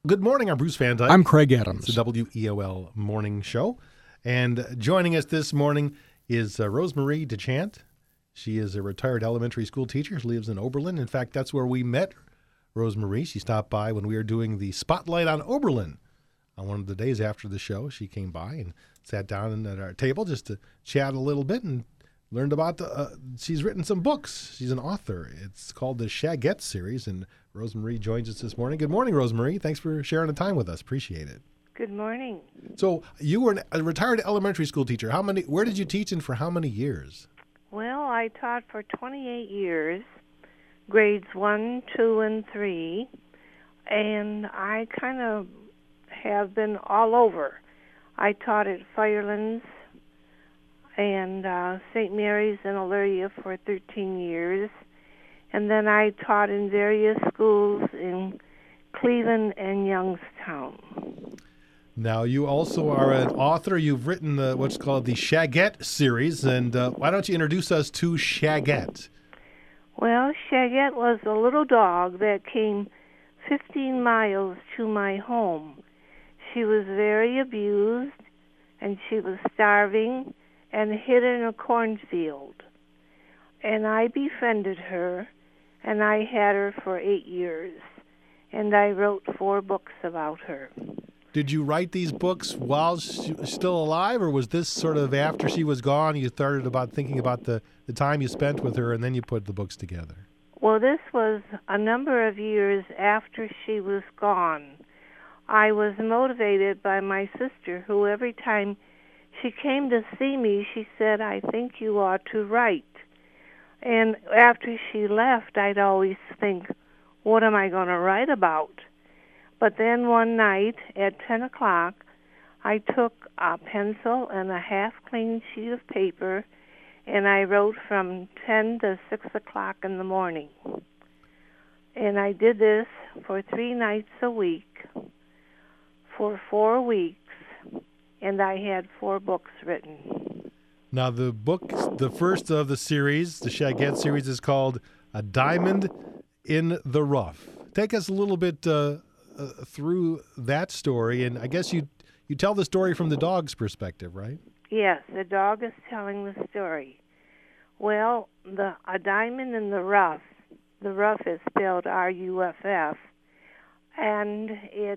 Good morning, I'm Bruce Van Dyke. I'm Craig Adams. It's the WEOL Morning Show. And joining us this morning is Rosemarie DeChant. She is a retired elementary school teacher. She lives in Oberlin. In fact, that's where we met Rosemarie. She stopped by when we were doing the Spotlight on Oberlin. On one of the days after the show, she came by and sat down at our table just to chat a little bit and learned about she's written some books. She's an author. It's called the Shaggette series, and Rosemarie joins us this morning. Good morning, Rosemarie. Thanks for sharing the time with us. Appreciate it. Good morning. So you were a retired elementary school teacher. Where did you teach and for how many years? Well, I taught for 28 years, grades 1, 2, and 3, and I kind of have been all over. I taught at Firelands and St. Mary's in Elyria for 13 years. And then I taught in various schools in Cleveland and Youngstown. Now, you also are an author. You've written what's called the Shaggette series. And why don't you introduce us to Shaggette? Well, Shaggette was a little dog that came 15 miles to my home. She was very abused, and she was starving and hid in a cornfield. And I befriended her, and I had her for 8 years, and I wrote 4 books about her. Did you write these books while she was still alive, or was this sort of after she was gone, you started thinking about the time you spent with her, and then you put the books together? Well, this was a number of years after she was gone. I was motivated by my sister, who every time she came to see me, she said, "I think you ought to write." And after she left, I'd always think, what am I going to write about? But then one night at 10 o'clock, I took a pencil and a half-clean sheet of paper, and I wrote from 10 to 6 o'clock in the morning. And I did this for 3 nights a week for 4 weeks, and I had 4 books written. Now, the book, the first of the series, the Shaggette series, is called A Diamond in the Rough. Take us a little bit through that story, and I guess you tell the story from the dog's perspective, right? Yes, the dog is telling the story. Well, A Diamond in the Rough is spelled R-U-F-F, and it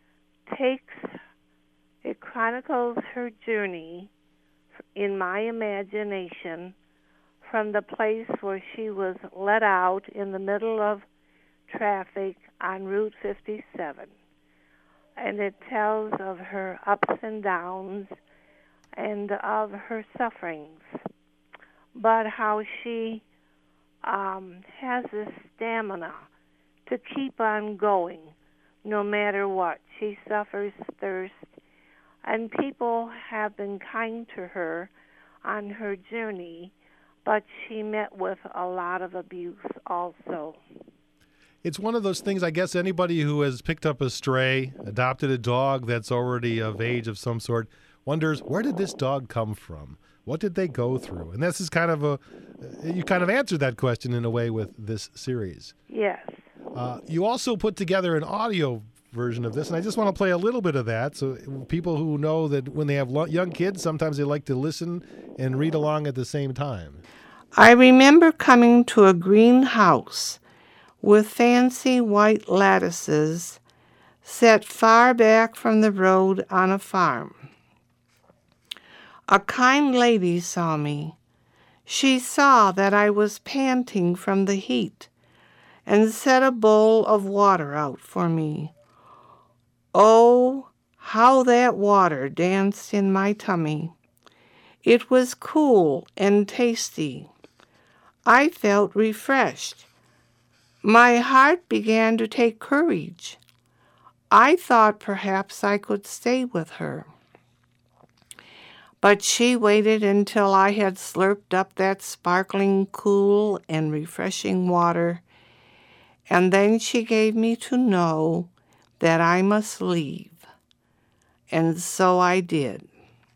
chronicles her journey in my imagination from the place where she was let out in the middle of traffic on Route 57. And it tells of her ups and downs and of her sufferings, but how she has this stamina to keep on going no matter what. She suffers thirst, and people have been kind to her on her journey, but she met with a lot of abuse also. It's one of those things, I guess anybody who has picked up a stray, adopted a dog that's already of age of some sort, wonders, where did this dog come from? What did they go through? And this is you kind of answered that question in a way with this series. Yes. You also put together an audio version of this, and I just want to play a little bit of that so people who know that when they have young kids, sometimes they like to listen and read along at the same time. I remember coming to a green house with fancy white lattices set far back from the road on a farm. A kind lady saw me. She saw that I was panting from the heat and set a bowl of water out for me. Oh, how that water danced in my tummy. It was cool and tasty. I felt refreshed. My heart began to take courage. I thought perhaps I could stay with her. But she waited until I had slurped up that sparkling, cool, and refreshing water, and then she gave me to know that I must leave. And so I did.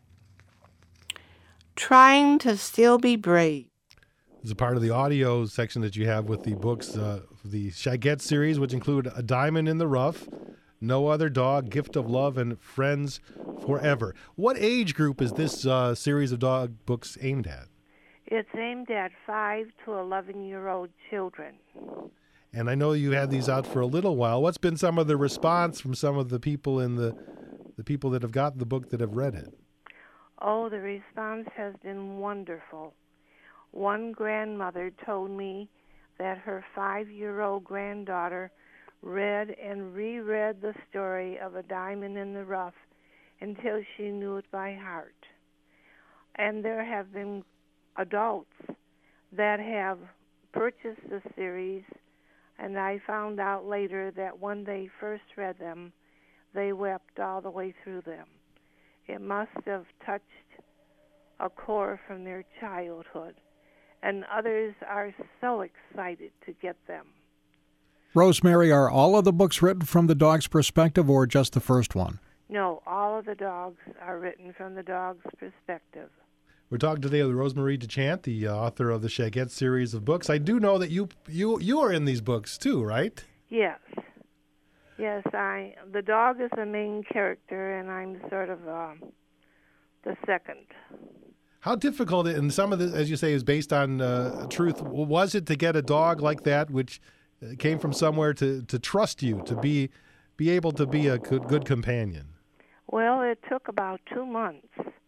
Trying to still be brave. As a part of the audio section that you have with the books, the Shaggette series, which include A Diamond in the Rough, No Other Dog, Gift of Love, and Friends Forever. What age group is this series of dog books aimed at? It's aimed at 5 to 11-year-old children. And I know you had these out for a little while. What's been some of the response from some of the people in the people that have gotten the book that have read it? Oh, the response has been wonderful. One grandmother told me that her 5-year-old granddaughter read and reread the story of A Diamond in the Rough until she knew it by heart. And there have been adults that have purchased the series, and I found out later that when they first read them, they wept all the way through them. It must have touched a core from their childhood, and others are so excited to get them. Rosemary, are all of the books written from the dog's perspective or just the first one? No, all of the dogs are written from the dog's perspective. We're talking today with Rosemarie DeChant, the author of the Shaggette series of books. I do know that you are in these books too, right? Yes. Yes, the dog is the main character, and I'm sort of the second. How difficult, and some of this, as you say, is based on truth, was it to get a dog like that, which came from somewhere, to trust you, to be able to be a good companion? Well, it took about 2 months.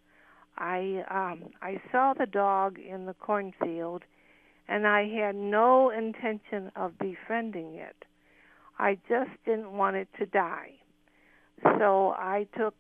I saw the dog in the cornfield, and I had no intention of befriending it. I just didn't want it to die. So I took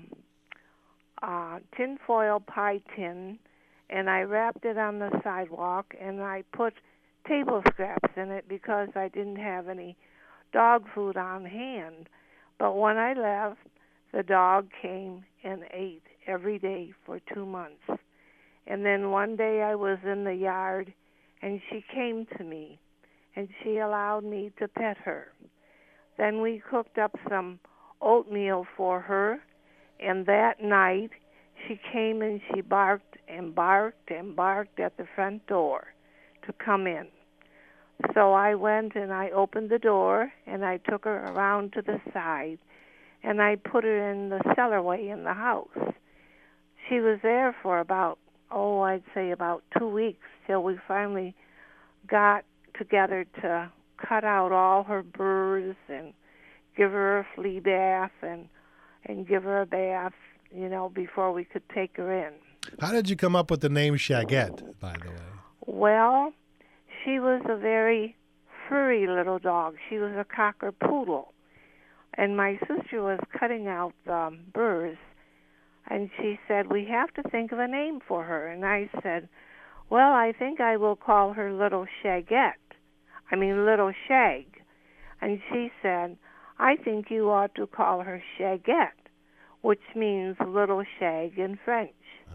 a tinfoil pie tin, and I wrapped it on the sidewalk, and I put table scraps in it because I didn't have any dog food on hand. But when I left, the dog came and ate every day for 2 months. And then one day I was in the yard, and she came to me, and she allowed me to pet her. Then we cooked up some oatmeal for her, and that night she came and she barked and barked and barked at the front door to come in. So I went and I opened the door, and I took her around to the side, and I put her in the cellarway in the house. She was there for about, I'd say about 2 weeks, till we finally got together to cut out all her burrs and give her a flea bath and give her a bath, before we could take her in. How did you come up with the name Shaggette, by the way? Well, she was a very furry little dog. She was a cocker poodle. And my sister was cutting out the burrs, and she said, we have to think of a name for her. And I said, well, I think I will call her Little Shaggette. Little Shag. And she said, I think you ought to call her Shaggette, which means little shag in French.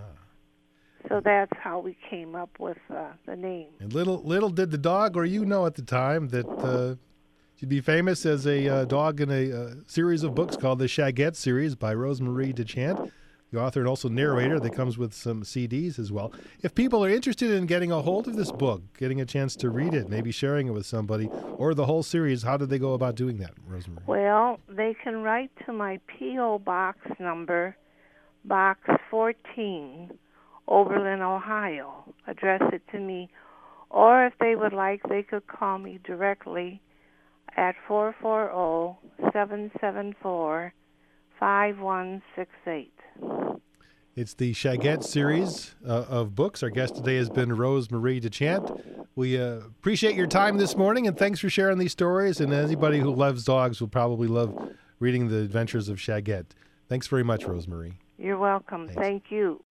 So that's how we came up with the name. And little did the dog or at the time that she'd be famous as a dog in a series of books called the Shaggette series by Rosemarie DeChant, the author and also narrator that comes with some CDs as well. If people are interested in getting a hold of this book, getting a chance to read it, maybe sharing it with somebody, or the whole series, how do they go about doing that, Rosemarie? Well, they can write to my P.O. Box number, Box 14, Oberlin, Ohio. Address it to me. Or if they would like, they could call me directly at 440-774-5168. It's the Shaggette series of books. Our guest today has been Rosemarie DeChant. We appreciate your time this morning, and thanks for sharing these stories. And anybody who loves dogs will probably love reading the adventures of Shaggette. Thanks very much, Rosemarie. You're welcome. Thanks. Thank you.